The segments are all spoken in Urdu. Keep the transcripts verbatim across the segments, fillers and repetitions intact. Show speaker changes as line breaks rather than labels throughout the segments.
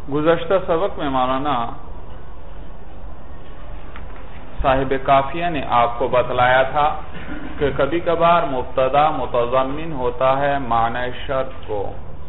گزشتہ سبق میں مولانا صاحب کافیہ نے آپ کو بتلایا تھا کہ کبھی کبھار مبتدا متضمن ہوتا ہے معنی شرط کو،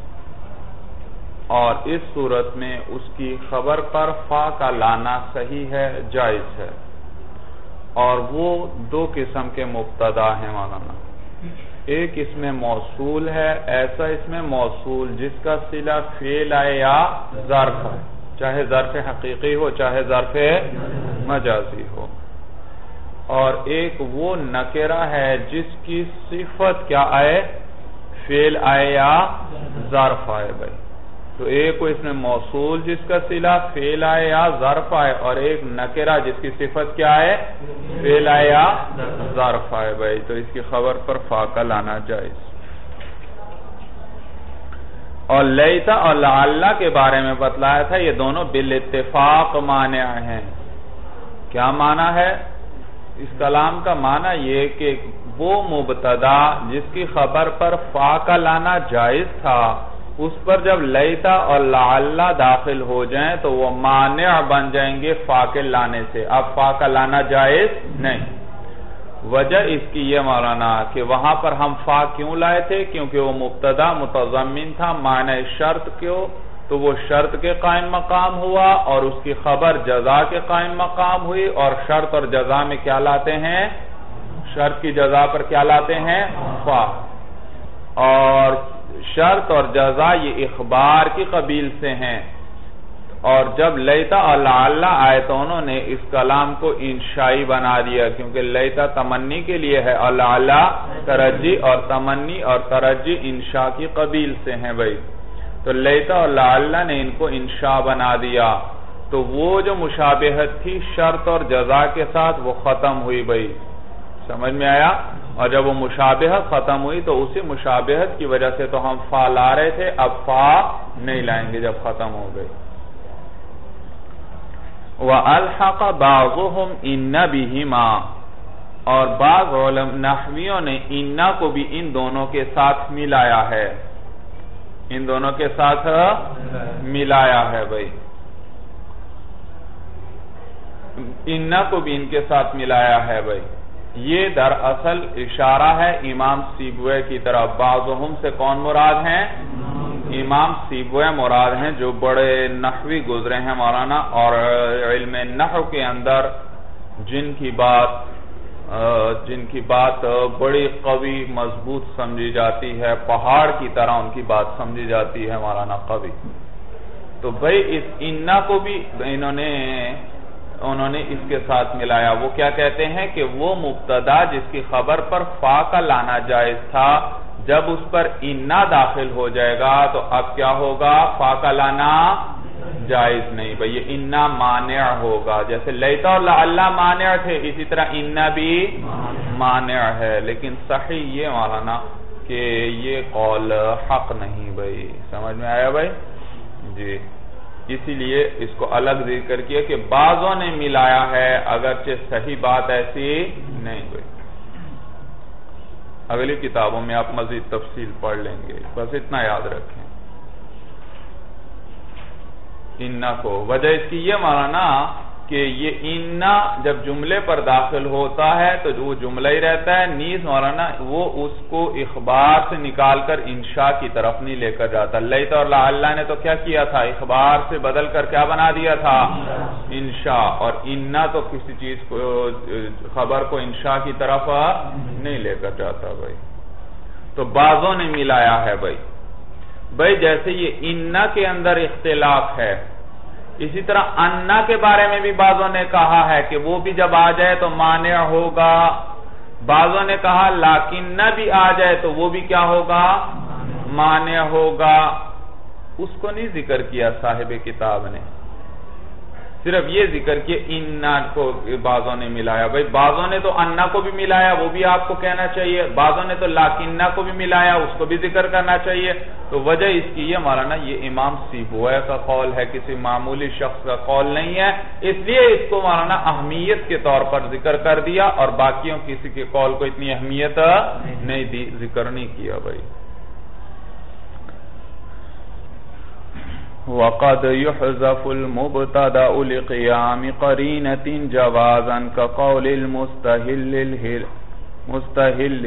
اور اس صورت میں اس کی خبر پر فا کا لانا صحیح ہے، جائز ہے۔ اور وہ دو قسم کے مبتدا ہیں مولانا، ایک اس میں موصول ہے، ایسا اس میں موصول جس کا صلہ فعل ہے یا ظرف ہے، چاہے ظرف حقیقی ہو چاہے ظرف مجازی ہو، اور ایک وہ نکرہ ہے جس کی صفت کیا آئے، فعل آئے یا ظرف آئے بھائی۔ تو ایک کو اس میں موصول جس کا صلہ فعل آئے یا ظرف آئے، اور ایک نکرہ جس کی صفت کیا ہے، فعل آئے یا ظرف آئے بھائی، تو اس کی خبر پر فا کا لانا جائز۔ اور لیتا اور لعل کے بارے میں بتلایا تھا، یہ دونوں بالاتفاق مانع ہیں۔ کیا معنی ہے اس کلام کا؟ معنی یہ کہ وہ مبتدا جس کی خبر پر فا کا لانا جائز تھا، اس پر جب لیتا اور لعل داخل ہو جائیں تو وہ مانع بن جائیں گے فا کے لانے سے، اب فا کا لانا جائز نہیں۔ وجہ اس کی یہ مولانا کہ وہاں پر ہم فا کیوں لائے تھے؟ کیونکہ وہ مبتدا متضمن تھا معنی شرط کیوں، تو وہ شرط کے قائم مقام ہوا، اور اس کی خبر جزا کے قائم مقام ہوئی، اور شرط اور جزا میں کیا لاتے ہیں؟ شرط کی جزا پر کیا لاتے ہیں؟ فا۔ اور شرط اور جزا یہ اخبار کی قبیل سے ہیں، اور جب لیتا اور لعل آئے تو انہوں نے اس کلام کو انشائی بنا دیا، کیونکہ لیتا تمنی کے لیے ہے اور لعل ترجی، اور تمنی اور ترجی انشاء کی قبیل سے ہیں بھائی۔ تو لیتا اور لعل نے ان کو انشاء بنا دیا، تو وہ جو مشابہت تھی شرط اور جزا کے ساتھ وہ ختم ہوئی بھائی، سمجھ میں آیا؟ اور جب وہ مشابہت ختم ہوئی تو اسی مشابہت کی وجہ سے تو ہم فا لا رہے تھے، اب فا نہیں لائیں گے جب ختم ہو گئی۔ وَأَلْحَقَ بَعْضُهُمْ إِنَّ بِهِمَا، اور بعض علماء نحویوں نے اِنَّ کو بھی ان دونوں کے ساتھ ملایا ہے، ان دونوں کے ساتھ ملایا ہے بھائی، اِنَّ کو بھی ان کے ساتھ ملایا ہے بھائی۔ یہ دراصل اشارہ ہے امام سیبوئے کی طرف۔ بعضهم سے کون مراد ہیں؟ امام سیبوئے مراد ہیں، جو بڑے نحوی گزرے ہیں مولانا، اور علم نحو کے اندر جن کی بات جن کی بات بڑی قوی مضبوط سمجھی جاتی ہے، پہاڑ کی طرح ان کی بات سمجھی جاتی ہے مولانا، قوی۔ تو بھئی اس اِنَّ کو بھی انہوں نے انہوں نے اس کے ساتھ ملایا۔ وہ کیا کہتے ہیں کہ وہ مبتدا جس کی خبر پر فا کا لانا جائز تھا، جب اس پر اِنَّ داخل ہو جائے گا تو اب کیا ہوگا؟ فا کا لانا جائز نہیں بھئی، یہ اِنَّ مانع ہوگا۔ جیسے لیتا اور لعل مانع تھے، اسی طرح اِنَّ بھی مانع ہے، لیکن صحیح یہ مولانا کہ یہ قول حق نہیں بھئی، سمجھ میں آیا بھئی؟ جی، اسی لیے اس کو الگ ذکر کیا کہ بعضوں نے ملایا ہے، اگرچہ صحیح بات ایسی نہیں ہوئی۔ اگلی کتابوں میں آپ مزید تفصیل پڑھ لیں گے، بس اتنا یاد رکھیں۔ اِنَّ کو وجہ اس کی یہ مانا کہ یہ اِنَّ جب جملے پر داخل ہوتا ہے تو وہ جملہ ہی رہتا ہے، نیز مولانا وہ اس کو اخبار سے نکال کر انشاء کی طرف نہیں لے کر جاتا۔ لیتا اور لعل نے تو کیا کیا تھا؟ اخبار سے بدل کر کیا بنا دیا تھا؟ انشاء۔ اور اِنَّ تو کسی چیز کو خبر کو انشاء کی طرف نہیں لے کر جاتا بھائی۔ تو بعضوں نے ملایا ہے بھائی بھائی جیسے یہ اِنَّ کے اندر اختلاف ہے، اسی طرح اَنَّ کے بارے میں بھی بعضوں نے کہا ہے کہ وہ بھی جب آ جائے تو مانع ہوگا، بعضوں نے کہا لیکن بھی آ جائے تو وہ بھی کیا ہوگا؟ مانع ہوگا۔ اس کو نہیں ذکر کیا صاحب کتاب نے، صرف یہ ذکر کیا اِنَّ کو بعضوں نے ملایا بھئی۔ بعضوں نے تو اَنَّ کو بھی ملایا، وہ بھی آپ کو کہنا چاہیے، بعضوں نے تو لیکن کو بھی ملایا، اس کو بھی ذکر کرنا چاہیے۔ تو وجہ اس کی یہ مولانا یہ امام سیبوئے کا قول ہے، کسی معمولی شخص کا قول نہیں ہے، اس لیے اس کو مولانا اہمیت کے طور پر ذکر کر دیا، اور باقیوں کسی کے قول کو اتنی اہمیت نہیں دی، ذکر نہیں کیا بھئی۔ وقد يحذف المبتدا لقيام قرينة جوازا كقول المستهل المستهل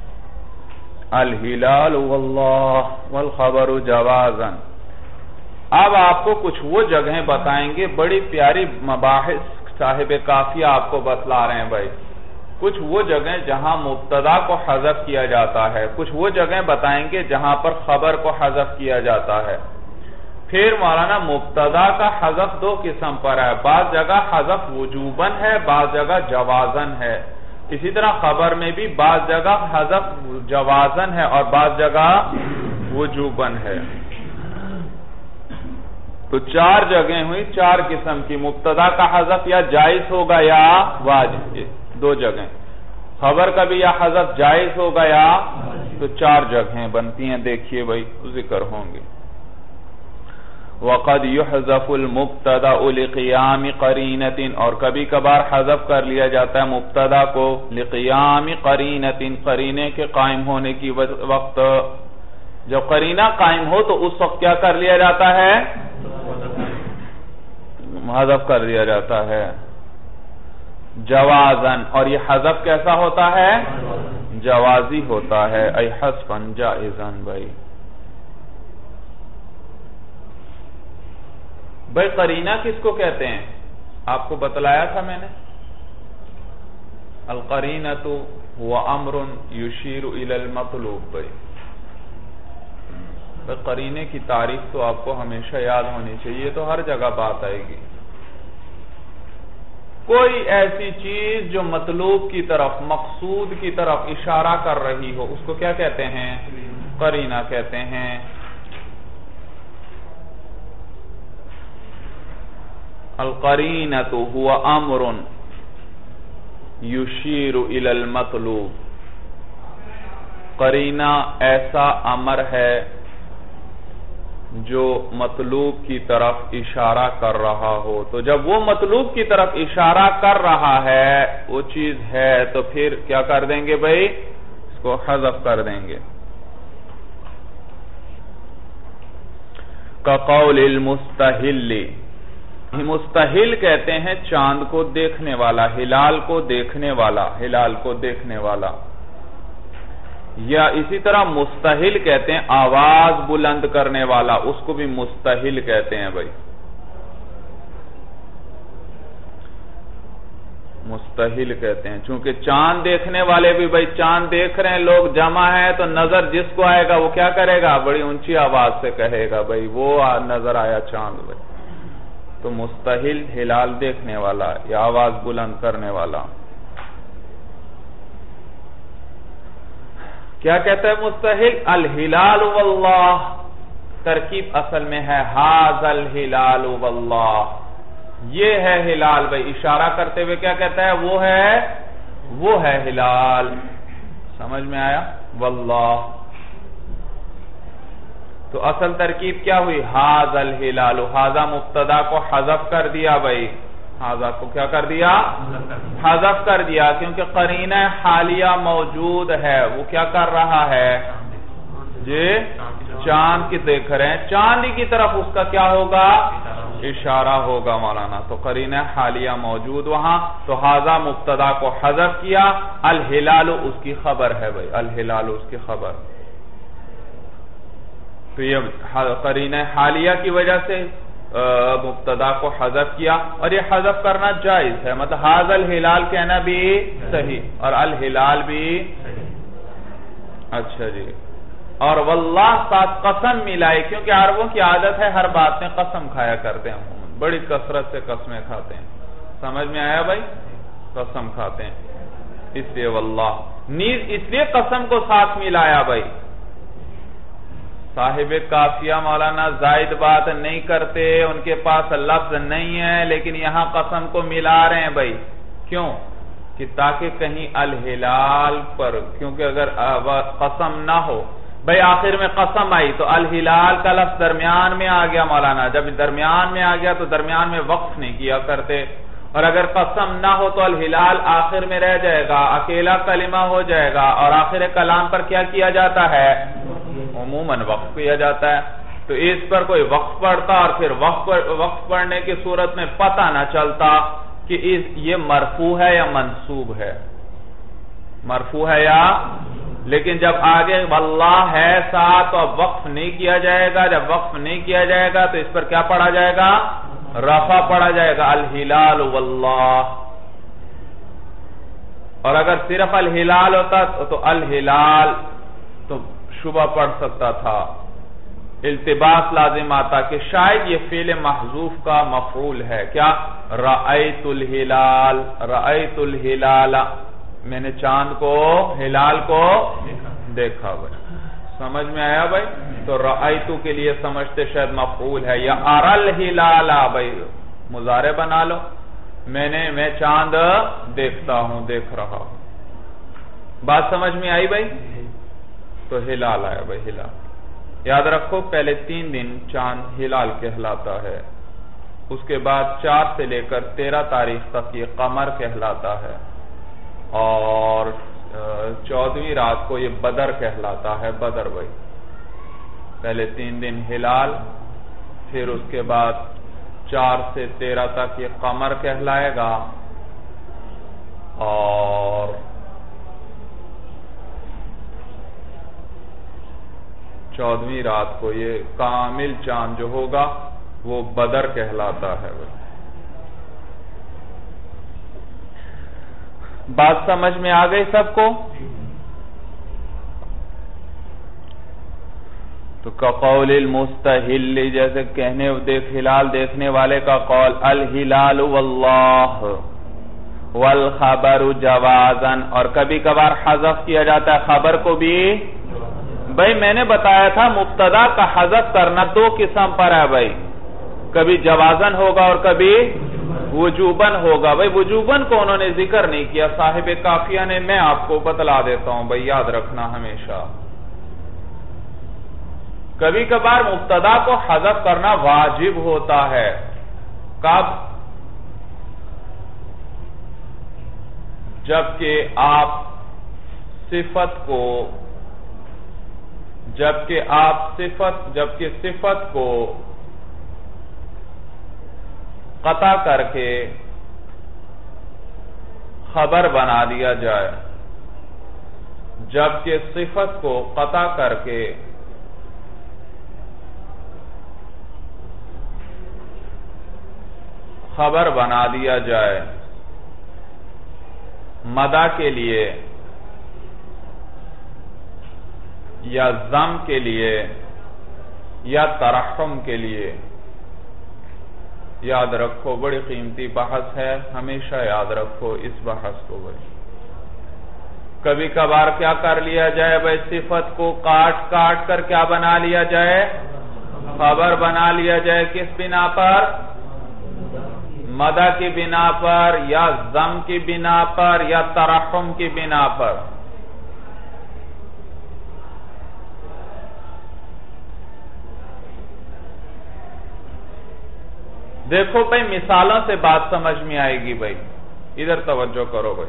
الہلال واللہ والخبر جوازا. اب آپ کو کچھ وہ جگہیں بتائیں گے، بڑی پیاری مباحث صاحب کافیہ آپ کو بتلا رہے ہیں بھائی. کچھ وہ جگہیں جہاں مبتدا کو حذف کیا جاتا ہے، کچھ وہ جگہیں بتائیں گے جہاں پر خبر کو حذف کیا جاتا ہے. پھر مولانا مبتدا کا حذف دو قسم پر ہے، بعض جگہ حذف وجوباً ہے، بعض جگہ جوازاً ہے. اسی طرح خبر میں بھی بعض جگہ حذف جوازاً ہے اور بعض جگہ وجوباً ہے. تو چار جگہیں ہوئی، چار قسم کی. مبتدا کا حذف یا جائز ہوگا یا واجب، دو جگہیں. خبر کا بھی یا حذف جائز ہوگا یا، تو چار جگہیں بنتی ہیں. دیکھیے بھائی ذکر ہوں گے. وقد يحذف المبتدا لقيام قرينة، اور کبھی کبھار حذف کر لیا جاتا ہے مبتدا کو لقيام قرينة، قرینے کے قائم ہونے کی وقت. جب قرینہ قائم ہو تو اس وقت کیا کر لیا جاتا ہے؟ حذف کر لیا جاتا ہے جوازاً. اور یہ حذف کیسا ہوتا ہے؟ جوازی ہوتا ہے. ای حذفا جائزاً. بھائی بھائی قرینہ کس کو کہتے ہیں؟ آپ کو بتلایا تھا میں نے. القرینۃ هو امر یشیر الی المطلوب. بھائی قرینے کی تعریف تو آپ کو ہمیشہ یاد ہونی چاہیے، تو ہر جگہ بات آئے گی. کوئی ایسی چیز جو مطلوب کی طرف، مقصود کی طرف اشارہ کر رہی ہو، اس کو کیا کہتے ہیں؟ قرینہ کہتے ہیں. القرینۃ هو امر یشیر الی المطلوب. قرینہ ایسا امر ہے جو مطلوب کی طرف اشارہ کر رہا ہو. تو جب وہ مطلوب کی طرف اشارہ کر رہا ہے، وہ چیز ہے، تو پھر کیا کر دیں گے بھائی؟ اس کو حذف کر دیں گے. کقول المستہل، مستہل کہتے ہیں چاند کو دیکھنے والا، ہلال کو دیکھنے والا، ہلال کو دیکھنے والا. یا اسی طرح مستہل کہتے ہیں آواز بلند کرنے والا، اس کو بھی مستہل کہتے ہیں. بھائی مستہل کہتے ہیں، چونکہ چاند دیکھنے والے بھی بھائی چاند دیکھ رہے ہیں، لوگ جمع ہیں، تو نظر جس کو آئے گا وہ کیا کرے گا؟ بڑی اونچی آواز سے کہے گا بھائی وہ نظر آیا چاند. بھائی تو مستہل ہلال دیکھنے والا یا آواز بلند کرنے والا. کیا کہتا ہے مستہل؟ الہلال واللہ. ترکیب اصل میں ہے ھذا الہلال واللہ، یہ ہے ہلال. بھائی اشارہ کرتے ہوئے کیا کہتا ہے؟ وہ ہے وہ ہے ہلال. سمجھ میں آیا؟ واللہ. تو اصل ترکیب کیا ہوئی؟ ھذا الہلال. ھذا مبتدا کو حذف کر دیا. بھائی ھذا کو کیا کر دیا؟ حذف کر دیا، کیونکہ قرینہ حالیہ موجود ہے. وہ کیا کر رہا ہے؟ جی چاند کی دیکھ رہے ہیں، چاند کی طرف اس کا کیا ہوگا؟ اشارہ ہوگا مولانا. تو قرینہ حالیہ موجود وہاں، تو ھذا مبتدا کو حذف کیا، الہلال اس کی خبر ہے. بھائی الہلال اس کی خبر. تو یہ قرینہ حالیہ کی وجہ سے مبتدا کو حذف کیا، اور یہ حذف کرنا جائز ہے. مطلب ھذا الہلال کہنا بھی صحیح اور الہلال بھی. اچھا جی. اور واللہ ساتھ قسم ملائی، کیونکہ عربوں کی عادت ہے ہر بات میں قسم کھایا کرتے ہیں، بڑی کثرت سے قسمیں کھاتے ہیں. سمجھ میں آیا بھائی؟ قسم کھاتے ہیں، اس لیے واللہ. نیز اس لیے قسم کو ساتھ ملایا. بھائی صاحب کافیہ مولانا زائد بات نہیں کرتے، ان کے پاس لفظ نہیں ہے، لیکن یہاں قسم کو ملا رہے ہیں. بھائی کیوں؟ کہ تاکہ کہیں الہلال پر، کیونکہ اگر قسم نہ ہو، بھائی آخر میں قسم آئی تو الہلال کا لفظ درمیان میں آ گیا مولانا. جب درمیان میں آ گیا تو درمیان میں وقف نہیں کیا کرتے. اور اگر قسم نہ ہو تو الہلال آخر میں رہ جائے گا، اکیلا کلمہ ہو جائے گا، اور آخر کلام پر کیا کیا جاتا ہے؟ عموماً وقف کیا جاتا ہے. تو اس پر کوئی وقف پڑھتا اور پھر وقف وقف پڑھنے کی صورت میں پتہ نہ چلتا کہ یہ مرفوع ہے یا منصوب ہے، مرفوع ہے یا، لیکن جب آگے واللہ ہے ساتھ تو اب وقف نہیں کیا جائے گا. جب وقف نہیں کیا جائے گا تو اس پر کیا پڑھا جائے گا؟ رفع پڑھا جائے گا، الہلال واللہ. اور اگر صرف الہلال ہوتا تو الہلال تو شبہ پڑھ سکتا تھا، التباس لازم آتا کہ شاید یہ فعل محذوف کا مفعول ہے. کیا؟ رأیت الہلال، رأیت الہلال، میں نے چاند کو، ہلال کو دیکھا. بھائی سمجھ میں آیا بھائی؟ تو رأیتو کے لیے سمجھتے شاید مفعول ہے، یا ارل ہلال، بھائی مضارع بنا لو، میں نے میں چاند دیکھتا ہوں، دیکھ رہا ہوں. بات سمجھ میں آئی بھائی؟ تو ہلال آیا بھائی، ہلال. یاد رکھو پہلے تین دن چاند ہلال کہلاتا ہے، اس کے بعد چار سے لے کر تیرہ تاریخ تک یہ قمر کہلاتا ہے، اور چودہویں رات کو یہ بدر کہلاتا ہے، بدر. بھائی پہلے تین دن ہلال، پھر اس کے بعد چار سے تیرہ تک یہ قمر کہلائے گا، اور چودہویں رات کو یہ کامل چاند جو ہوگا وہ بدر کہلاتا ہے. بات سمجھ میں آ گئی سب کو؟ تو کقول المستحل، جیسے کہنے دیکھ ہلال دیکھنے والے کا قول، الہلال واللہ والخبر جوازن، اور کبھی کبھار حذف کیا جاتا ہے خبر کو بھی. بھائی میں نے بتایا تھا مبتدا کا حذف کرنا دو قسم پر ہے بھائی، کبھی جوازن ہوگا اور کبھی وجوبن ہوگا. بھائی وجوبن کو انہوں نے ذکر نہیں کیا صاحب کافیہ نے، میں آپ کو بتلا دیتا ہوں بھائی، یاد رکھنا ہمیشہ. کبھی کبھار مبتدا کو حذف کرنا واجب ہوتا ہے. کب؟ جبکہ آپ صفت کو جبکہ آپ صفت جبکہ صفت کو قطع کر کے خبر بنا دیا جائے، جبکہ صفت کو قطع کر کے خبر بنا دیا جائے مدح کے لیے یا ذم کے لیے یا ترحم کے لیے. یاد رکھو بڑی قیمتی بحث ہے، ہمیشہ یاد رکھو اس بحث کو. بھائی کبھی کبھار کیا کر لیا جائے بھائی، صفت کو کاٹ کاٹ کر کیا بنا لیا جائے، خبر بنا لیا جائے. کس بنا پر؟ مدح کی بنا پر یا ذم کی بنا پر یا ترحم کی بنا پر. دیکھو بھائی مثالوں سے بات سمجھ میں آئے گی. بھائی ادھر توجہ کرو بھائی،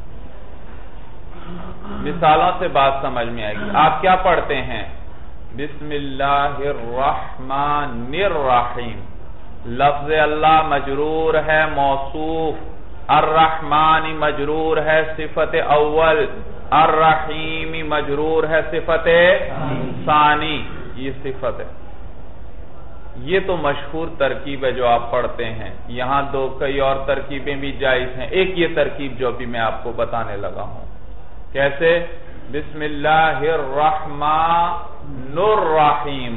مثالوں سے بات سمجھ میں آئے گی. آپ کیا پڑھتے ہیں؟ بسم اللہ الرحمن الرحیم. لفظ اللہ مجرور ہے موصوف، الرحمن مجرور ہے صفت اول، الرحیم مجرور ہے صفت ثانی. یہ صفت ہے. یہ تو مشہور ترکیب ہے جو آپ پڑھتے ہیں. یہاں دو کئی اور ترکیبیں بھی جائز ہیں. ایک یہ ترکیب جو بھی میں آپ کو بتانے لگا ہوں. کیسے؟ بسم اللہ الرحمن الرحیم.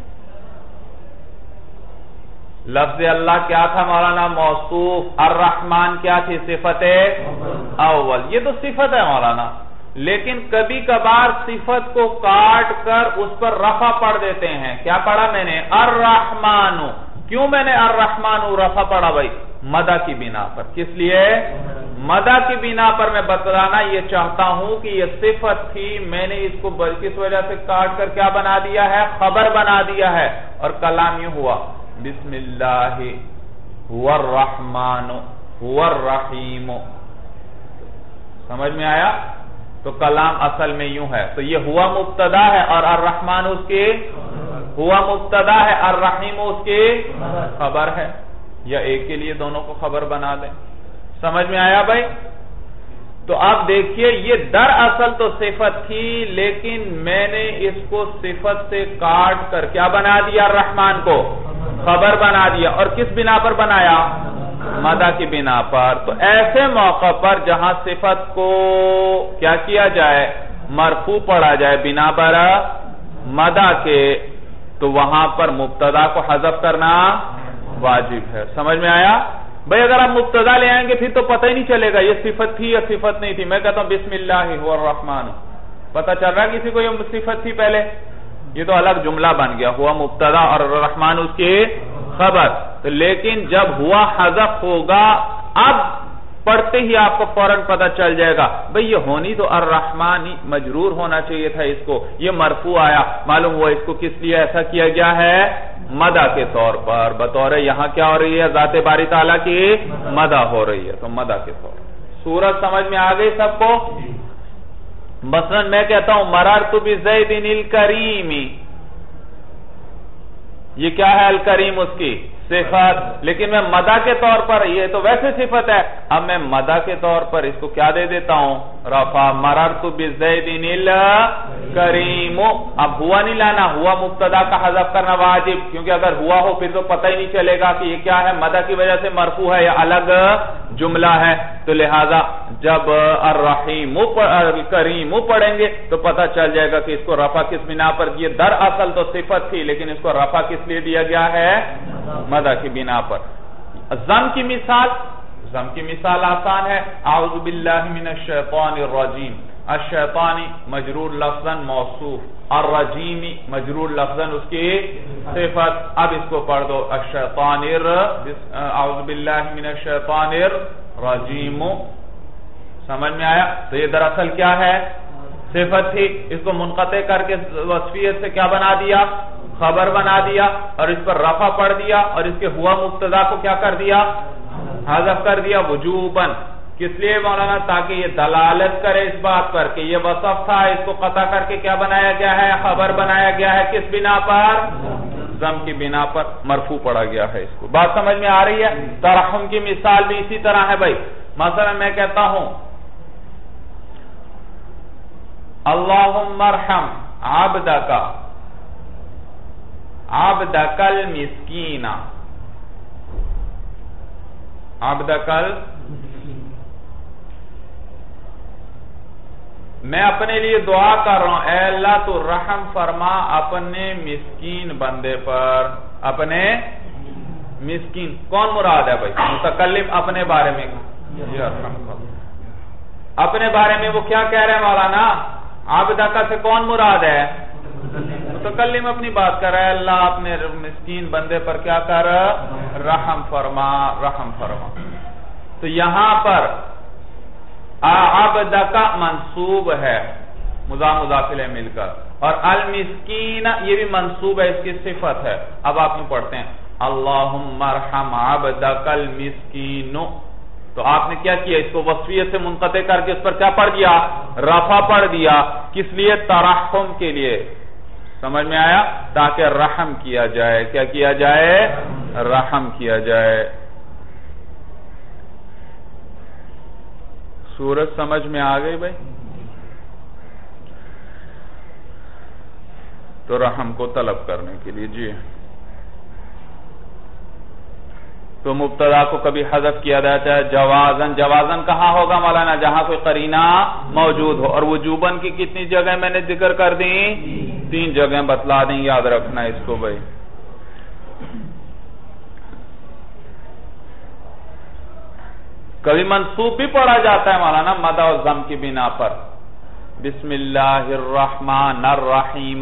لفظ اللہ کیا تھا مولانا؟ موصوف. الرحمن کیا تھی؟ صفت اول. یہ تو صفت ہے مولانا، لیکن کبھی کبھار صفت کو کاٹ کر اس پر رفع پڑھ دیتے ہیں. کیا پڑھا میں نے؟ الرحمن. کیوں میں نے الرحمن رفع پڑھا بھائی؟ مدح کی بنا پر. کس لیے؟ مدح کی بنا پر. میں بتلانا یہ چاہتا ہوں کہ یہ صفت تھی، میں نے اس کو کس وجہ سے کاٹ کر کیا بنا دیا ہے؟ خبر بنا دیا ہے. اور کلام یوں ہوا، بسم اللہ هو الرحمن هو الرحیم. سمجھ میں آیا؟ تو کلام اصل میں یوں ہے. تو یہ ہوا مبتدا ہے اور الرحمن اس کی ہوا مبتدا ہے، الرحیم اس کی خبر ہے، یا ایک کے لیے دونوں کو خبر بنا دیں. سمجھ میں آیا بھائی؟ تو آپ دیکھیے یہ دراصل تو صفت تھی، لیکن میں نے اس کو صفت سے کاٹ کر کیا بنا دیا؟ الرحمن کو خبر بنا دیا. اور کس بنا پر بنایا؟ مدح کی بنا پر. تو ایسے موقع پر جہاں صفت کو کیا کیا جائے؟ مرفوع پڑھا جائے بنا پر مدح کے، تو وہاں پر مبتدا کو حذف کرنا واجب ہے. سمجھ میں آیا بھئی؟ اگر آپ مبتدا لے آئیں گے پھر تو پتہ ہی نہیں چلے گا یہ صفت تھی یا صفت نہیں تھی. میں کہتا ہوں بسم اللہ هو الرحمن، پتہ چل رہا ہے کسی کو یہ صفت تھی پہلے؟ یہ تو الگ جملہ بن گیا، ہوا مبتدا اور الرحمن اس کی خبر. تو لیکن جب ہوا حذف ہوگا، اب پڑھتے ہی آپ کو فوراً پتہ چل جائے گا بھئی یہ ہونی تو الرحمن مجرور ہونا چاہیے تھا، اس کو یہ مرفوع آیا. معلوم ہوا اس کو کس لیے ایسا کیا گیا ہے؟ مدح کے طور پر. بطور یہاں کیا ہو رہی ہے؟ ذات باری تعالیٰ کی مدح ہو رہی ہے، تو مدح کے طور پر. صورت سمجھ میں آ گئی سب کو؟ مثلا میں کہتا ہوں مررت بزید الکریم، یہ کیا ہے؟ الکریم اس کی صفت، لیکن میں مدح کے طور پر، یہ تو ویسے صفت ہے، اب میں مدح کے طور پر اس کو کیا دے دیتا ہوں؟ رفع. مررت بزید الکریم. اب ہوا نہیں لانا، ہوا مبتدا کا حذف کرنا واجب، کیونکہ اگر ہوا ہو پھر تو پتہ ہی نہیں چلے گا کہ یہ کیا ہے، مدح کی وجہ سے مرفوع ہے یا الگ جملہ ہے. تو لہذا جب الرحیم الکریم پڑھیں گے تو پتہ چل جائے گا کہ اس کو رفع کس بنا پر. یہ دراصل تو صفت تھی، لیکن اس کو رفع کس لیے دیا گیا ہے؟ مدح کی بنا پر. ضم کی مثال، ضم کی مثال آسان ہے. اعوذ باللہ من الشیطان الرجیم. الشیطانی مجرور لفظاً موصوف، الرجیم مجرور لفظاً اس کی صفت. اب اس کو پڑھ دو الشیطان اعوذ باللہ من الشیطان الرجیم. سمجھ میں آیا؟ تو یہ دراصل کیا ہے؟ صفت تھی. اس کو منقطع کر کے وصفیت سے کیا بنا دیا؟ خبر بنا دیا، اور اس پر رفع پڑھ دیا، اور اس کے ہوا مبتدا کو کیا کر دیا؟ حذف کر دیا وجوباً. کس لیے مولانا؟ تاکہ یہ دلالت کرے اس بات پر کہ یہ وصف تھا، اس کو قطع کر کے کیا بنایا گیا ہے؟ خبر بنایا گیا ہے. کس بنا پر؟ ضم کی بنا پر مرفوع پڑھا گیا ہے. اس کو بات سمجھ میں آ رہی ہے؟ ترحم کی مثال بھی اسی طرح ہے بھائی. مثلا میں کہتا ہوں اللہم ارحم عبدک عبدک المسکین. عبدک میں اپنے لیے دعا کر رہا ہوں، اے اللہ تو رحم فرما اپنے مسکین بندے پر. اپنے مسکین کون مراد ہے بھائی؟ متکلم اپنے بارے میں اپنے بارے میں وہ کیا کہہ رہے ہیں مولانا؟ عبدک سے کون مراد ہے؟ متکلم اپنی بات کر رہا ہے، اللہ اپنے مسکین بندے پر کیا کر؟ رحم فرما، رحم فرما. تو یہاں پر عبدک منصوب ہے، مضاف مضاف الیہ مل کر، اور المسکین یہ بھی منصوب ہے، اس کی صفت ہے. اب آپ یوں پڑھتے ہیں اللہم ارحم عبدک المسکین. تو آپ نے کیا کیا؟ اس کو وصفیت سے منقطع کر کے اس پر کیا پڑھ دیا؟ رفع پڑھ دیا. کس لیے؟ ترحم کے لیے. سمجھ میں آیا؟ تاکہ رحم کیا جائے. کیا کیا جائے؟ رحم کیا جائے. صورت سمجھ میں آ گئی بھائی؟ تو رحم کو طلب کرنے کے لیے جی. تو مبتدا کو کبھی حذف کیا جاتا ہے جوازن. جوازن کہاں ہوگا مولانا؟ جہاں کوئی قرینہ موجود ہو. اور وجوبن کی کتنی جگہ میں نے ذکر کر دی؟ تین جگہ بتلا دیں، یاد رکھنا اس کو بھائی. کبھی منصوب بھی پڑھا جاتا ہے مولانا مدح و ضم کی بنا پر. بسم اللہ الرحمن الرحیم.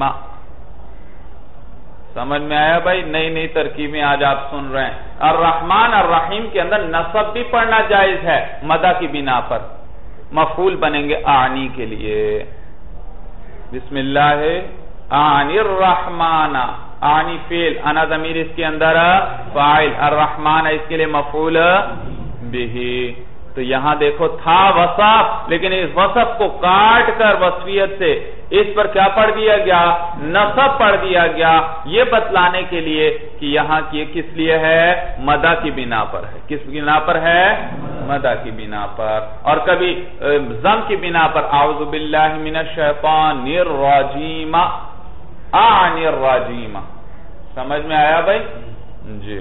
سمجھ میں آیا بھائی؟ نئی نئی ترکیبیں آج آپ سن رہے ہیں. الرحمن الرحیم کے اندر نصب بھی پڑھنا جائز ہے مدح کی بنا پر. مفعول بنیں گے اعنی کے لیے. بسم اللہ اعنی الرحمن. اعنی فعل، انا ضمیر اس کے اندر فاعل، الرحمن اس کے لیے مفعول بھی. تو یہاں دیکھو تھا وصف، لیکن اس وصف کو کاٹ کر وصفیت سے اس پر کیا پڑھ دیا گیا؟ نصب پڑھ دیا گیا، یہ بتلانے کے لیے کہ یہاں کی کس لیے ہے؟ مدح کی بنا پر ہے۔ کس بنا پر ہے؟ مدح کی بنا پر۔ اور کبھی ضم کی بنا پر، اعوذ باللہ من الشیطان الرجیم، اعن الرجیم۔ سمجھ میں آیا بھائی؟ جی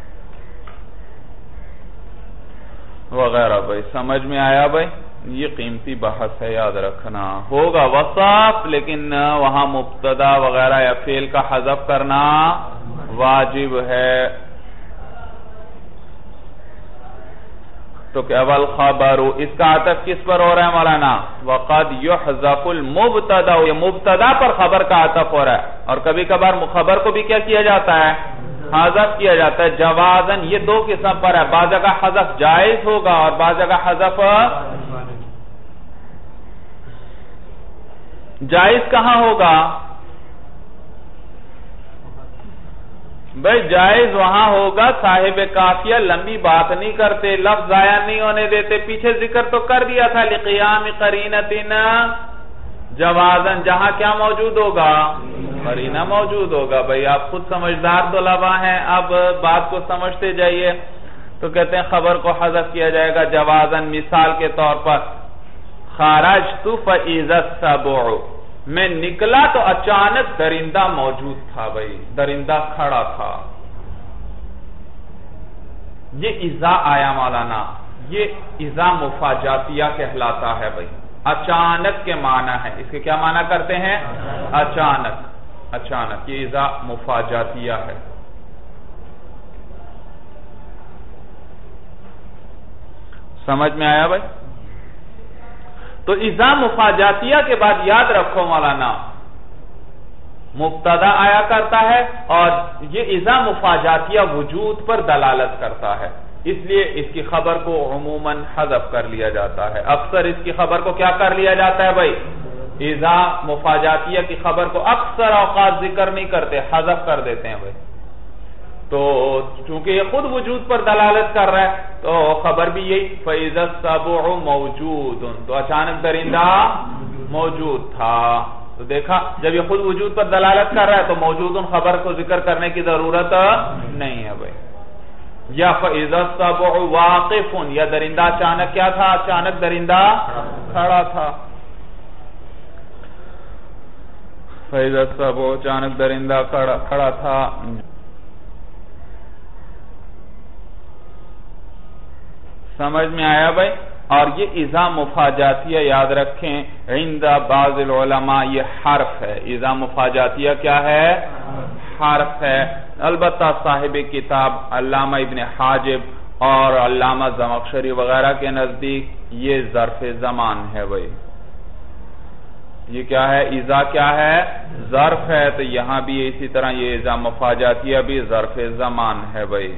وغیرہ بھائی، سمجھ میں آیا بھائی؟ یہ قیمتی بحث ہے، یاد رکھنا ہوگا وصف، لیکن وہاں مبتدا وغیرہ یا فعل کا حذف کرنا واجب ہے۔ تو کہ والخبر، اس کا عطف کس پر ہو رہا ہے مولانا؟ وقد يحذف المبتدا، یہ مبتدا پر خبر کا عطف ہو رہا ہے، اور کبھی کبھار خبر کو بھی کیا کیا جاتا ہے؟ حذف کیا جاتا ہے جوازن۔ یہ دو قسم پر ہے، بعض جگہ حذف جائز ہوگا اور بعض جگہ حذف جائز کہاں ہوگا بھائی؟ جائز وہاں ہوگا صاحب کافیہ لمبی بات نہیں کرتے، لفظ ضائع نہیں ہونے دیتے، پیچھے ذکر تو کر دیا تھا لقیام قرینۃ جوازن، جہاں کیا موجود ہوگا؟ قرینہ موجود ہوگا۔ بھائی آپ خود سمجھدار طلباء ہیں، اب بات کو سمجھتے جائیے۔ تو کہتے ہیں خبر کو حذف کیا جائے گا جوازن، مثال کے طور پر خرجت فاذا السبع، میں نکلا تو اچانک درندہ موجود تھا۔ بھائی درندہ کھڑا تھا، یہ اذا آیا مولانا، یہ اذا مفاجاتیہ کہلاتا ہے۔ بھائی اچانک کے معنی ہے، اس کے کیا معنی کرتے ہیں؟ اچانک، اچانک، یہ اذا مفاجاتیہ ہے۔ سمجھ میں آیا بھائی؟ تو اذا مفاجاتیہ کے بعد یاد رکھو مولانا مبتدا آیا کرتا ہے، اور یہ اذا مفاجاتیہ وجود پر دلالت کرتا ہے، اس لیے اس کی خبر کو عموماً حذف کر لیا جاتا ہے۔ اکثر اس کی خبر کو کیا کر لیا جاتا ہے بھائی؟ اذا مفاجاتیہ کی خبر کو اکثر اوقات ذکر نہیں کرتے، حذف کر دیتے ہیں بھائی۔ تو چونکہ یہ خود وجود پر دلالت کر رہا ہے تو خبر بھی یہی فَإِذَا السَّبُعُ مَوْجُودٌ، تو اچانک درندہ موجود تھا۔ تو دیکھا جب یہ خود وجود پر دلالت کر رہا ہے تو موجود خبر کو ذکر کرنے کی ضرورت نہیں ہے بھائی۔ یا فَإِذَا السَّبُعُ وَاقِفٌ، یا درندہ اچانک کیا تھا؟ اچانک درندہ کھڑا تھا۔ فَإِذَا السَّبُعُ، اچانک درندہ کھڑا تھا۔ سمجھ میں آیا بھائی؟ اور یہ اذا مفاجاتیہ یاد رکھیں عند بعض العلماء یہ حرف ہے۔ اذا مفاجاتیہ کیا ہے؟ حرف ہے۔ البتہ صاحب کتاب علامہ ابن حاجب اور علامہ زمخشری وغیرہ کے نزدیک یہ ظرف زمان ہے بھائی۔ یہ کیا ہے؟ اذا کیا ہے؟ ظرف ہے، تو یہاں بھی اسی طرح یہ اذا مفاجاتیہ بھی ظرف زمان ہے بھائی۔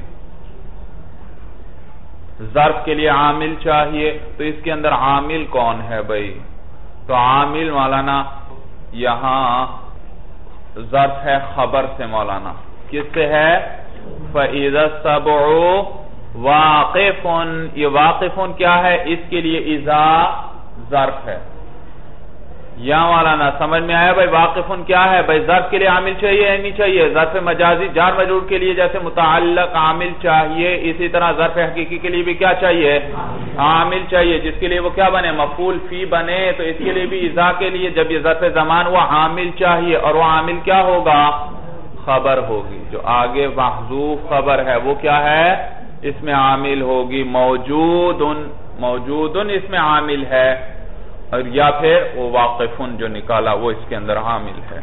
ظرف کے لیے عامل چاہیے، تو اس کے اندر عامل کون ہے بھائی؟ تو عامل مولانا یہاں ظرف ہے خبر سے مولانا، کس سے ہے؟ فَإِذَا السَّبْعُ وَاقِفٌ، یہ واقفن کیا ہے؟ اس کے لیے اذا ظرف ہے۔ یا مولانا سمجھ میں آیا بھائی؟ واقفن کیا ہے بھائی؟ ظرف کے لیے عامل چاہیے یا نہیں چاہیے؟ ظرف مجازی جار مجرور کے لیے جیسے متعلق عامل چاہیے، اسی طرح ظرف حقیقی کے لیے بھی کیا چاہیے؟ عامل چاہیے، جس کے لیے وہ کیا بنے؟ مفعول فی بنے۔ تو اس کے لیے بھی اذا کے لیے جب یہ ظرف زمان وہ عامل چاہیے، اور وہ عامل کیا ہوگا؟ خبر ہوگی۔ جو آگے محذوف خبر ہے وہ کیا ہے؟ اس میں عامل ہوگی موجودن، موجودن اس میں عامل ہے، اور یا پھر وہ واقفن جو نکالا وہ اس کے اندر عامل ہے۔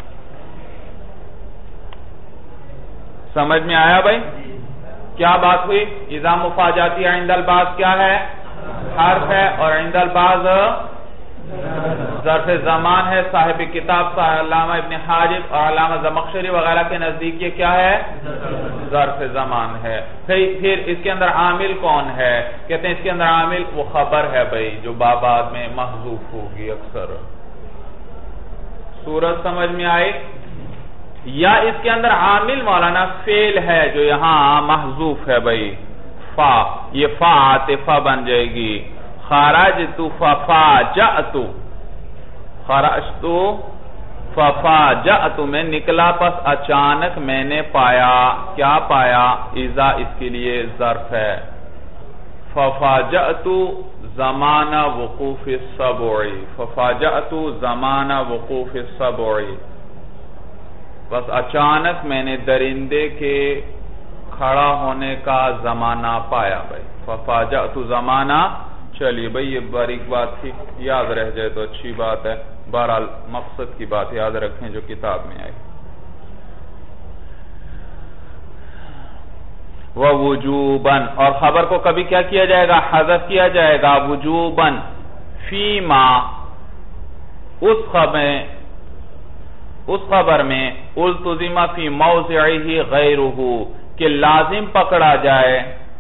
سمجھ میں آیا بھائی؟ کیا بات ہوئی؟ اذا مفاجاتیہ عند البعض کیا ہے؟ حرف ہے، اور عند البعض ظرف زمان ہے۔ صاحب کتاب علامہ ابن حاجب اور علامہ زمخشری وغیرہ کے نزدیک یہ کیا ہے؟ ظرف زمان ہے۔ پھر اس کے اندر عامل کون ہے؟ کہتے ہیں اس کے اندر عامل وہ خبر ہے بھائی، جو بعد میں محذوف ہوگی اکثر۔ صورت سمجھ میں آئی؟ یا اس کے اندر عامل مولانا فعل ہے جو یہاں محذوف ہے بھائی، فا، یہ فا عاطفہ بن جائے گی۔ خرجت ففاجأت، خرجتو ففاجأت میں نکلا پس اچانک میں نے پایا. کیا پایا؟ اذا اس کے لیے ظرف ہے. ففاجأت زمان وقوف السبع ففاجأت زمان وقوف السبع بس اچانک میں نے درندے کے کھڑا ہونے کا زمانہ پایا. بھائی ففاجأت زمانہ. چلیے بھائی یہ باریک بات تھی، یاد رہ جائے تو اچھی بات ہے. بہرحال مقصد کی بات یاد رکھیں جو کتاب میں آئی. وَوُجُوبًا اور خبر کو کبھی کیا کیا جائے گا؟ حذف کیا جائے گا. وجوباً فیما اس خبر اس خبر میں التزم فی موضعہ غیرہ کہ لازم پکڑا جائے.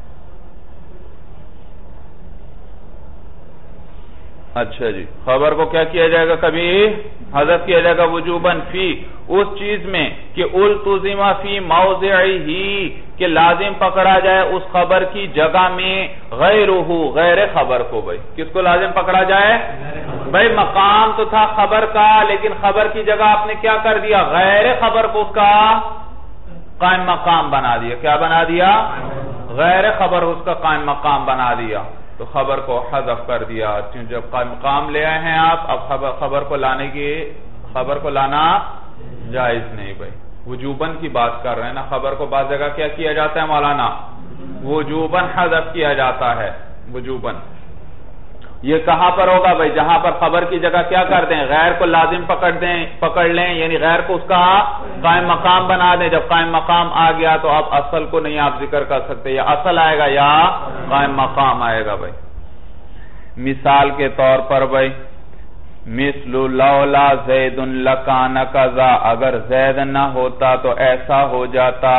اچھا جی، خبر کو کیا کیا جائے گا؟ کبھی حذف کیا جائے گا. وجوباً فی اس چیز میں کہ التزم فی موضعہ کہ لازم پکڑا جائے اس خبر کی جگہ میں غیرہ غیر خبر کو. بھائی کس کو لازم پکڑا جائے؟ بھائی مقام تو تھا خبر کا، لیکن خبر کی جگہ آپ نے کیا کر دیا؟ غیر خبر کو اس کا قائم مقام بنا دیا. کیا بنا دیا؟ غیر خبر اس کا قائم مقام بنا دیا. تو خبر کو حذف کر دیا. جب قائم مقام لے آئے ہیں آپ، اب خبر کو لانے کی خبر کو لانا جائز نہیں. بھائی وجوباً کی بات کر رہے ہیں نا. خبر کو بعض جگہ کیا کیا جاتا ہے مولانا؟ وجوباً حذف کیا جاتا ہے. وجوباً یہ کہاں پر ہوگا بھائی؟ جہاں پر خبر کی جگہ کیا کر دیں؟ غیر کو لازم پکڑ دیں پکڑ لیں، یعنی غیر کو اس کا قائم مقام بنا دیں. جب قائم مقام آ گیا تو اب اصل کو نہیں آپ ذکر کر سکتے. یا اصل آئے گا یا قائم مقام آئے گا. بھائی مثال کے طور پر بھائی مثل لولا زید لکان کذا اگر زید نہ ہوتا تو ایسا ہو جاتا.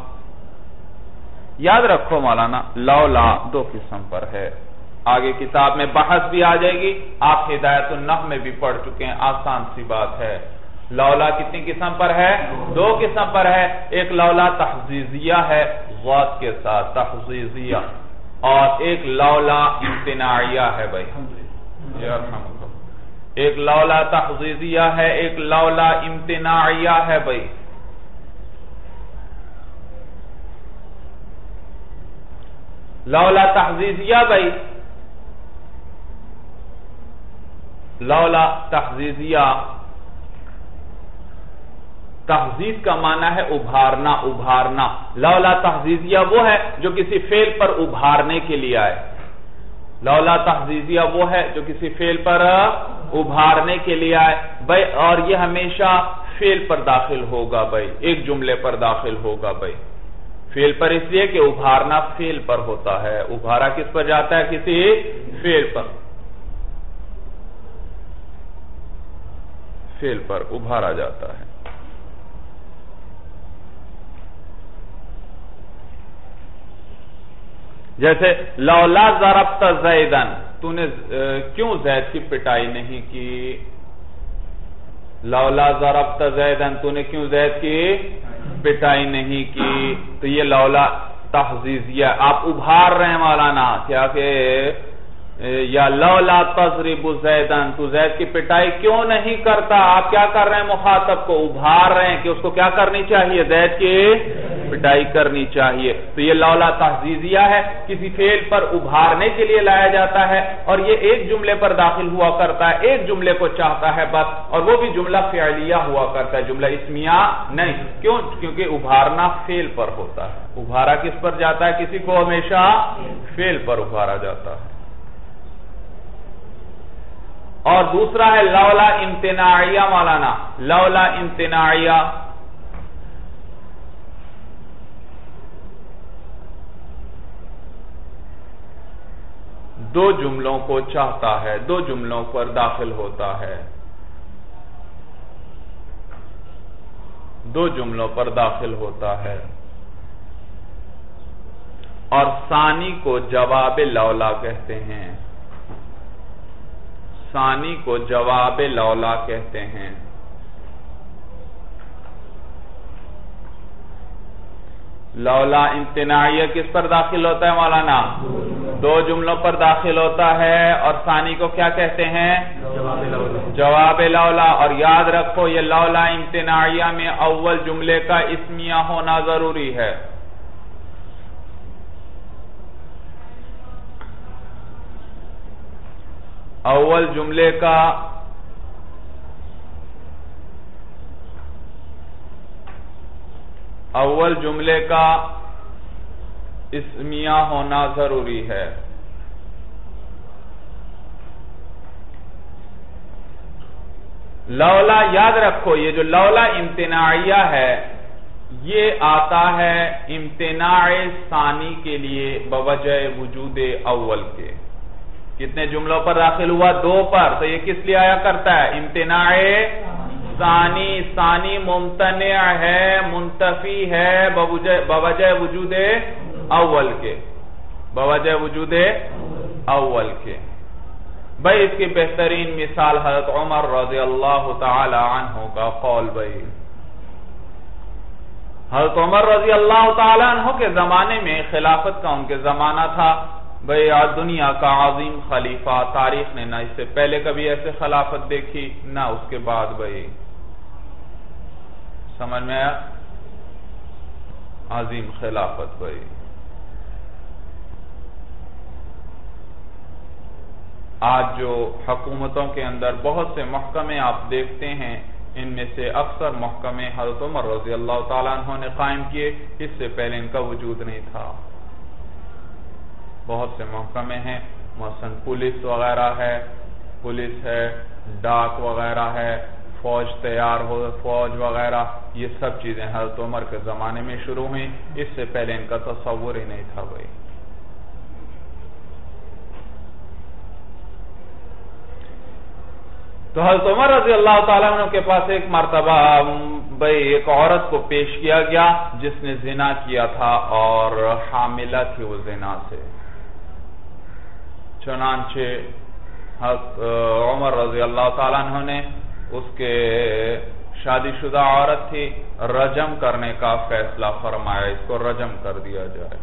یاد رکھو مولانا لولا دو قسم پر ہے. آگے کتاب میں بحث بھی آ جائے گی. آپ ہدایت النحو میں بھی پڑھ چکے ہیں. آسان سی بات ہے. لولا کتنی قسم پر ہے؟ دو قسم پر ہے. ایک لولا تحزیزیہ ہے غوث کے ساتھ تحزیزیہ، اور ایک لولا امتناعیہ ہے. بھائی ایک لولا تحزیزیہ ہے، ایک لولا امتناعیہ ہے. بھائی لولا تحزیزیہ بھائی لولا تحزیزیہ تحزیز کا معنی ہے ابھارنا ابھارنا. لولا تحزیزیہ وہ ہے جو کسی فعل پر ابھارنے کے لیے آئے. لولا تحزیزیہ وہ ہے جو کسی فعل پر ابھارنے کے لیے آئے. بھائی اور یہ ہمیشہ فعل پر داخل ہوگا. بھائی ایک جملے پر داخل ہوگا. بھائی فعل پر اس لیے کہ ابھارنا فعل پر ہوتا ہے. ابھارا کس پر جاتا ہے؟ کسی فعل پر. فعل پر ابھارا جاتا ہے. جیسے لولا ضربت زیدن تو نے کیوں زید کی پٹائی نہیں کی؟ لولا ضربت زیدن تو نے کیوں زید کی پٹائی نہیں کی؟ تو یہ لولا تحزیزیہ آپ ابھار رہے ہیں مولانا. کیا کہ یا لولا تضرب زیدن تو زید کی پٹائی کیوں نہیں کرتا؟ آپ کیا کر رہے ہیں؟ مخاطب کو ابھار رہے ہیں کہ اس کو کیا کرنی چاہیے؟ زید کی پٹائی کرنی چاہیے. تو یہ لولا تحزیزیہ ہے، کسی فعل پر ابھارنے کے لیے لایا جاتا ہے، اور یہ ایک جملے پر داخل ہوا کرتا ہے. ایک جملے کو چاہتا ہے بس، اور وہ بھی جملہ فعلیہ ہوا کرتا ہے، جملہ اسمیہ نہیں. کیوں؟ کیونکہ ابھارنا فعل پر ہوتا ہے. ابھارا کس پر جاتا ہے؟ کسی کو ہمیشہ فعل پر ابھارا جاتا ہے. اور دوسرا ہے لولا امتناعیہ مولانا. لولا امتناعیہ دو جملوں کو چاہتا ہے، دو جملوں پر داخل ہوتا ہے. دو جملوں پر داخل ہوتا ہے اور ثانی کو جواب لولا کہتے ہیں. ثانی کو جواب لولا کہتے ہیں. لولا امتناعیہ کس پر داخل ہوتا ہے مولانا؟ دو جملوں پر داخل ہوتا ہے، اور ثانی کو کیا کہتے ہیں؟ جواب لولا، اور یاد رکھو یہ لولا امتناعیہ میں اول جملے کا اسمیہ ہونا ضروری ہے. اول جملے کا اول جملے کا اسمیہ ہونا ضروری ہے. لولا یاد رکھو یہ جو لولا امتناعیہ ہے یہ آتا ہے امتناع ثانی کے لیے بوجہ وجود اول کے. کتنے جملوں پر داخل ہوا؟ دو پر. تو یہ کس لیے آیا کرتا ہے؟ امتناع ثانی. ثانی ممتنع ہے، منتفی ہے بوجہ وجود اول کے، بوجہ وجود اول کے. بھئی اس کی بہترین مثال حضرت عمر رضی اللہ تعالی عنہ کا قول. بھئی حضرت عمر رضی اللہ تعالی عنہ کے زمانے میں، خلافت کا ان کے زمانہ تھا، بھئی دنیا کا عظیم خلیفہ، تاریخ نے نہ اس سے پہلے کبھی ایسے خلافت دیکھی نہ اس کے بعد. بھئی سمجھ میں آیا؟ عظیم خلافت. بھئی آج جو حکومتوں کے اندر بہت سے محکمے آپ دیکھتے ہیں، ان میں سے اکثر محکمے حضرت عمر رضی اللہ تعالیٰ عنہ نے قائم کیے، اس سے پہلے ان کا وجود نہیں تھا. بہت سے محکمے ہیں، مثلا پولیس وغیرہ ہے، پولیس ہے، ڈاک وغیرہ ہے، فوج تیار ہو، فوج وغیرہ، یہ سب چیزیں حضرت عمر کے زمانے میں شروع ہوئیں، اس سے پہلے ان کا تصور ہی نہیں تھا. بھائی تو حضرت عمر رضی اللہ تعالیٰ عنہ کے پاس ایک مرتبہ بھئی ایک عورت کو پیش کیا گیا جس نے زنا کیا تھا اور حاملہ تھی وہ زنا سے. چنانچہ حضرت عمر رضی اللہ تعالیٰ عنہ نے اس کے شادی شدہ عورت تھی، رجم کرنے کا فیصلہ فرمایا، اس کو رجم کر دیا جائے.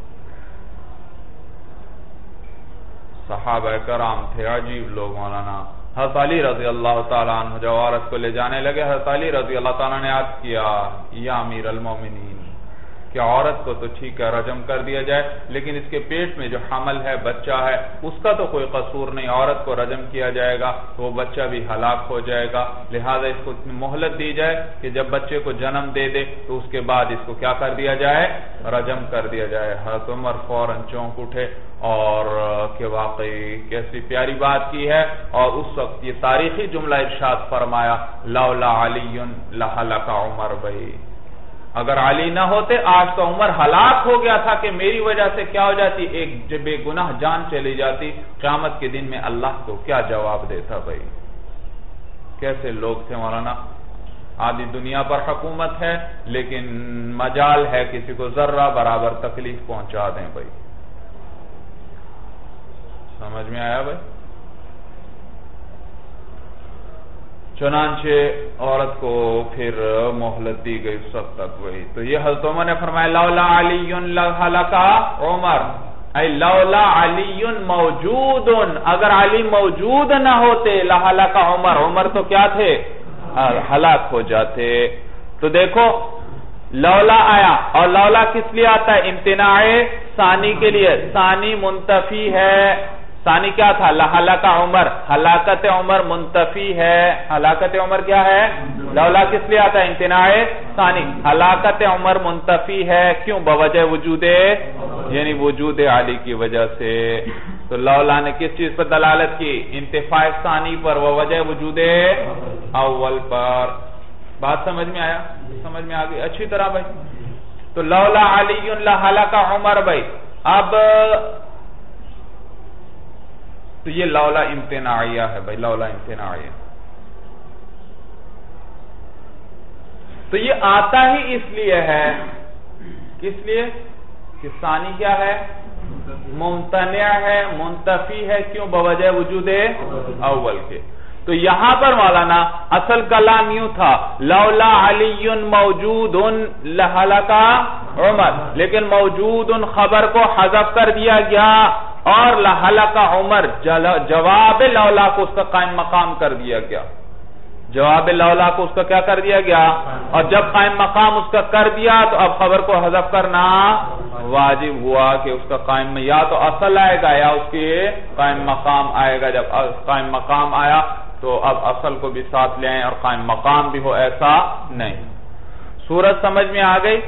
صحابہ کرام تھے عجیب لوگ. مولانا حضرت علی رضی اللہ تعالیٰ عنہ جو عورت کو لے جانے لگے، حضرت علی رضی اللہ تعالیٰ نے عرض کیا یا امیر المومنین کہ عورت کو تو ٹھیک ہے رجم کر دیا جائے، لیکن اس کے پیٹ میں جو حمل ہے، بچہ ہے، اس کا تو کوئی قصور نہیں، عورت کو رجم کیا جائے گا تو وہ بچہ بھی ہلاک ہو جائے گا، لہذا اس کو مہلت دی جائے کہ جب بچے کو جنم دے دے تو اس کے بعد اس کو کیا کر دیا جائے؟ رجم کر دیا جائے. حضرت عمر فوراً چونک اٹھے اور کہ واقعی کیسی پیاری بات کی ہے، اور اس وقت یہ تاریخی جملہ ارشاد فرمایا لولا علی لہلک عمر. بھائی اگر علی نہ ہوتے آج تو عمر ہلاک ہو گیا تھا کہ میری وجہ سے کیا ہو جاتی؟ ایک بے گناہ جان چلی جاتی. قیامت کے دن میں اللہ کو کیا جواب دیتا؟ بھائی کیسے لوگ تھے مولانا. آدھی دنیا پر حکومت ہے لیکن مجال ہے کسی کو ذرہ برابر تکلیف پہنچا دیں. بھائی سمجھ میں آیا؟ بھائی چنانچہ عورت کو پھر مہلت دی گئی اس وقت تک. وہی تو یہ حضرت عمر نے فرمایا لولا علی لہلک عمر، اے لولا علی موجود، اگر علی موجود نہ ہوتے لہلک عمر، عمر تو کیا تھے؟ ہلاک ہو جاتے. تو دیکھو لولا آیا، اور لولا کس لیے آتا ہے؟ امتناع ثانی کے لیے. ثانی منتفی ہے. ثانی کیا تھا؟ لہلک عمر، ہلاکت عمر منتفی ہے. ہلاکت عمر کیا ہے؟ لولا کس لیے آتا ہے؟ امتناع ثانی. ہلاکت عمر منتفی ہے، کیوں؟ بوجہ وجود، یعنی وجود علی کی وجہ سے. تو لولا نے کس چیز پر دلالت کی؟ انتفاع ثانی پر، وجہ وجود اول پر. بات سمجھ میں آیا؟ سمجھ میں آگئی اچھی طرح. بھائی تو لولا علی لہلک عمر. بھائی اب تو یہ لولا امتناعیہ ہے. بھائی لولا امتناعیہ تو یہ آتا ہی اس لیے ہے، کس لیے کہ ثانی کیا ہے؟ ممتنع ہے، منتفی ہے، کیوں؟ بوجہ وجود اول کے. تو یہاں پر مولانا اصل کلام یوں تھا لولا علی موجود لہلک عمر، لیکن موجود خبر کو حذف کر دیا گیا اور لحلق عمر جواب لولا کو اس کا قائم مقام کر دیا گیا، جواب لولا کو اس کا کیا کر دیا گیا، اور جب قائم مقام اس کا کر دیا تو اب خبر کو حذف کرنا واجب ہوا کہ اس کا قائم میں یا تو اصل آئے گا یا اس کے قائم مقام آئے گا۔ جب قائم مقام آیا تو اب اصل کو بھی ساتھ لے آئیں اور قائم مقام بھی ہو، ایسا نہیں۔ صورت سمجھ میں آ گئی؟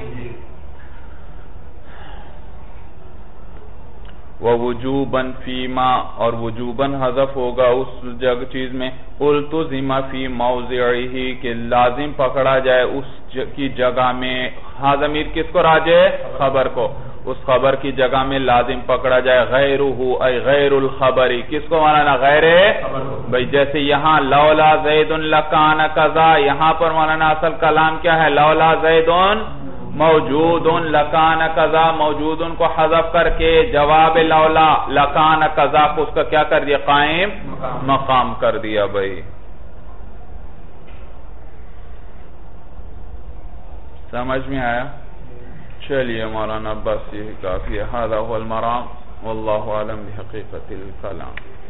وَوُجُوبًا فِيمَا اور وجوباً حذف ہوگا اس جگہ چیز میں التزم فی موضعہ کہ لازم پکڑا جائے اس کی جگہ میں۔ ہاں ضمیر کس کو راجع؟ خبر کو، اس خبر کی جگہ میں لازم پکڑا جائے۔ غیرہ ای غیر الخبری، کس کو مولانا؟ غیر بھئی جیسے یہاں لولا زید لکان کذا، یہاں پر مولانا اصل کلام کیا ہے؟ لولا زید موجود لکان کذا، موجود کو حذف کر کے جواب لولا لکان کذا کو اس کا کیا کر دیا؟ قائم مقام کر دیا بھئی۔ سمجھ میں آیا؟ چلیے مولانا بس یہی کافی ہے۔ ھذا ھو المرام واللہ اعلم بحقیقت الکلام۔